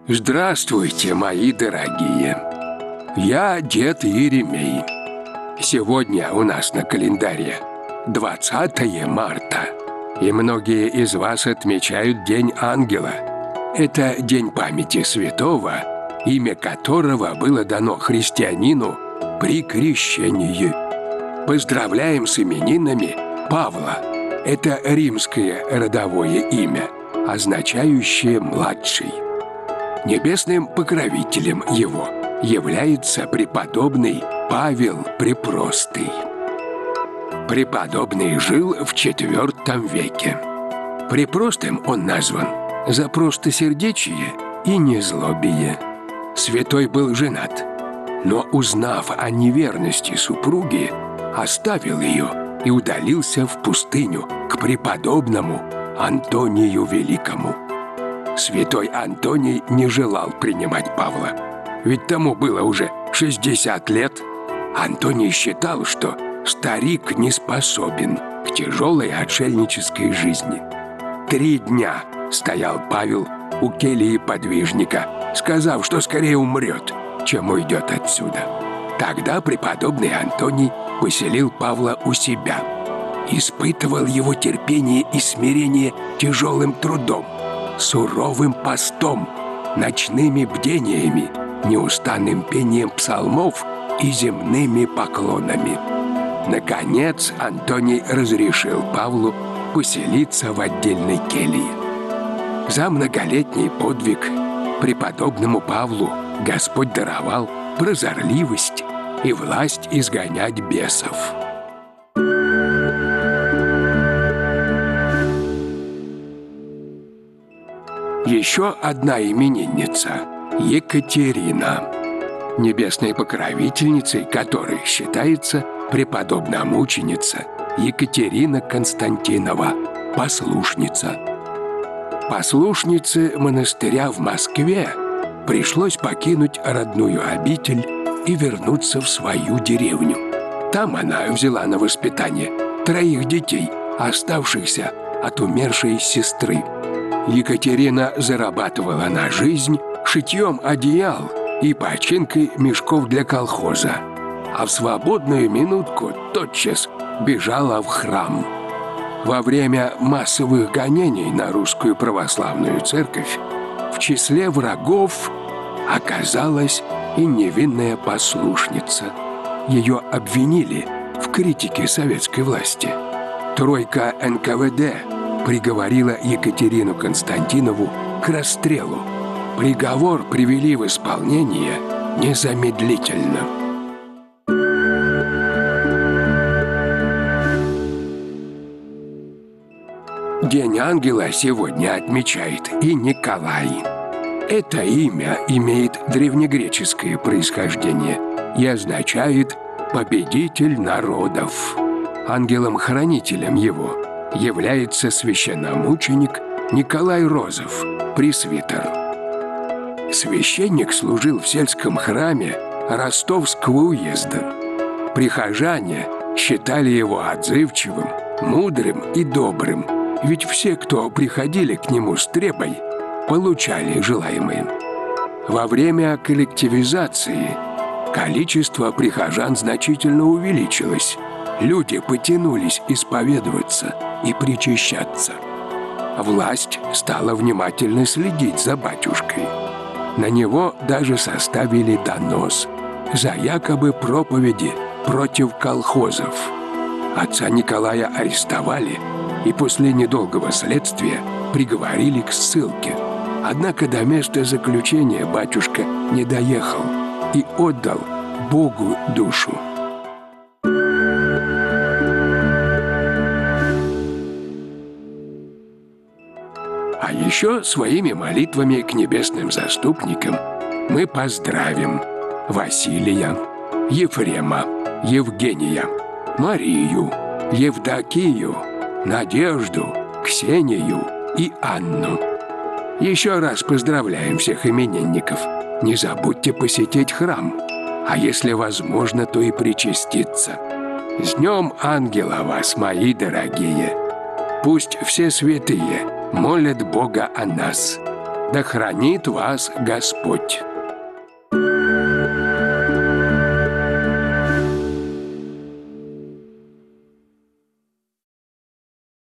Здравствуйте, мои дорогие! Я дед Еремей. Сегодня у нас на календаре 20 марта, и многие из вас отмечают День Ангела. Это день памяти святого, имя которого было дано христианину при крещении. Поздравляем с именинами Павла. Это римское родовое имя, означающее «младший». Небесным покровителем его является преподобный Павел Препростый. Преподобный жил в IV веке. Препростым он назван за простосердечие и незлобие. Святой был женат, но, узнав о неверности супруги, оставил ее и удалился в пустыню к преподобному Антонию Великому. Святой Антоний не желал принимать Павла, ведь тому было уже 60 лет. Антоний считал, что старик не способен к тяжелой отшельнической жизни. 3 дня стоял Павел у келии подвижника, сказав, что скорее умрет, чем уйдет отсюда. Тогда преподобный Антоний поселил Павла у себя, испытывал его терпение и смирение тяжелым трудом, суровым постом, ночными бдениями, неустанным пением псалмов и земными поклонами. Наконец, Антоний разрешил Павлу поселиться в отдельной келье. За многолетний подвиг преподобному Павлу Господь даровал прозорливость и власть изгонять бесов. Еще одна именинница – Екатерина, небесной покровительницей которой считается преподобная мученица Екатерина Константинова, послушница. Послушнице монастыря в Москве пришлось покинуть родную обитель и вернуться в свою деревню. Там она взяла на воспитание 3 детей, оставшихся от умершей сестры. Екатерина зарабатывала на жизнь шитьем одеял и починкой мешков для колхоза, а в свободную минутку тотчас бежала в храм. Во время массовых гонений на русскую православную церковь в числе врагов оказалась и невинная послушница. Ее обвинили в критике советской власти. Тройка НКВД приговорила Екатерину Константинову к расстрелу. Приговор привели в исполнение незамедлительно. День ангела сегодня отмечает и Николай. Это имя имеет древнегреческое происхождение и означает «победитель народов». Ангелом-хранителем его является священномученик Николай Розов, пресвитер. Священник служил в сельском храме Ростовского уезда. Прихожане считали его отзывчивым, мудрым и добрым, ведь все, кто приходили к нему с требой, получали желаемое. Во время коллективизации количество прихожан значительно увеличилось. Люди потянулись исповедоваться и причащаться. Власть стала внимательно следить за батюшкой. На него даже составили донос за якобы проповеди против колхозов. Отца Николая арестовали и после недолгого следствия приговорили к ссылке. Однако до места заключения батюшка не доехал и отдал Богу душу. А еще своими молитвами к небесным заступникам мы поздравим Василия, Ефрема, Евгения, Марию, Евдокию, Надежду, Ксению и Анну. Еще раз поздравляем всех именинников. Не забудьте посетить храм, а если возможно, то и причаститься. С Днем Ангела вас, мои дорогие! Пусть все святые молят Бога о нас. Да хранит вас Господь.